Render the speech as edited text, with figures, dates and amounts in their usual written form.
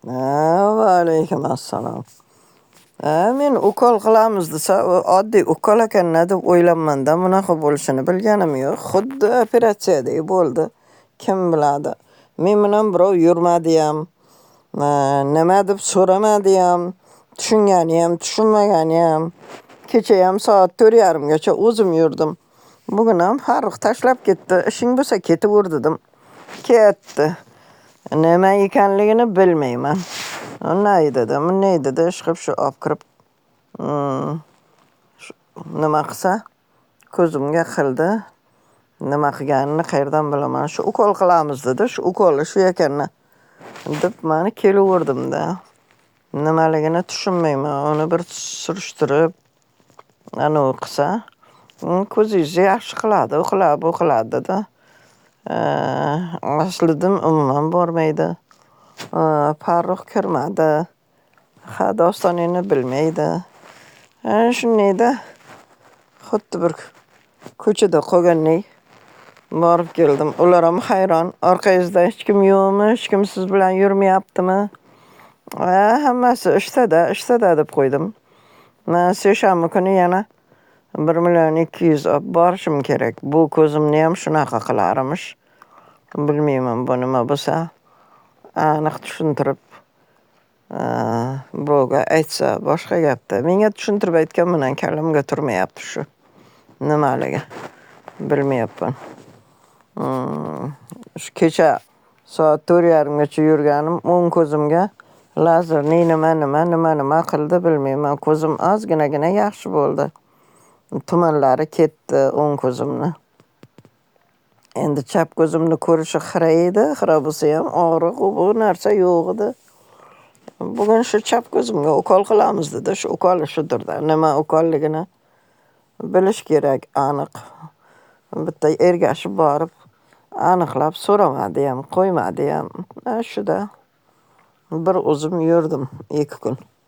Va alaykum assalom. Men ukol qilamiz desa, u oddiy ukol ekan-da deb o'ylayman-da, bunaqa bo'lishini bilganim yo'q. Xuddi operatsiyadek bo'ldi. Kim biladi? Men bilan birov yurmadi ham, nima deb so'ramadi ham, tushungani ham, tushunmagani ham. Kecha ham soat 4:30gacha o'zim yurdim. Bugun ham Farruh tashlab ketdi. Ishing bo'lsa ketaver dedim. Ketdi. Nima ekanligini bilmayman. Unday dedi, ishqib shu olib kirib, nima qilsa, ko'zimga qildi. Nima qilganini qayerdan bilaman. Shu ukol qilamiz dedi. Shu ukoli shu ekan deb meni kelaverdim-da. Nimaligini tushunmayman. Uni bir surishtirib, anavi qilsa, ko'zingizni yaxshi qiladi, uxlab dedi. Aslidan umuman bormaydi. Farruh kirmadi. Dostoningni bilmaydi. Shundayda xuddi bir ko'chada qolgandek borib keldim. Ular ham hayron. Orqangizda hech kim yo'qmi? Hech kim siz bilan yurmayaptimi? Hammasi ishda deb qo'ydim. Men seshanba kuni yana 1,200,000 olib borishim kerak. Bu ko'zimni ham shunaqa qilarmish. Bilmayman bu nima bo'lsa. Aniq tushuntirib birovga aytsa boshqa gapda. Menga tushuntirib aytgan bilan kallamga turmayapti shu. Nimaligi? Bilmayapman. Shu kecha soat 4:30gacha yurganim o'ng ko'zimga lazerli nima qildi bilmayman. Ko'zim ozginagina yaxshi bo'ldi. Tumanlari ketdi o'ng ko'zimni. Endi chap ko'zimni ko'rishi xira edi. Xira bo'lsa ham og'riq bu narsa yo'q edi. Bugun shu chap ko'zimga ukol qilamiz dedi. Shu ukol shudirda. Nima ukolligini bilish kerak aniq. Bitta ergashib borib aniqlab so'ramadi ham, qo'ymadi ham. Shuda bir o'zim yurdim 2 kun.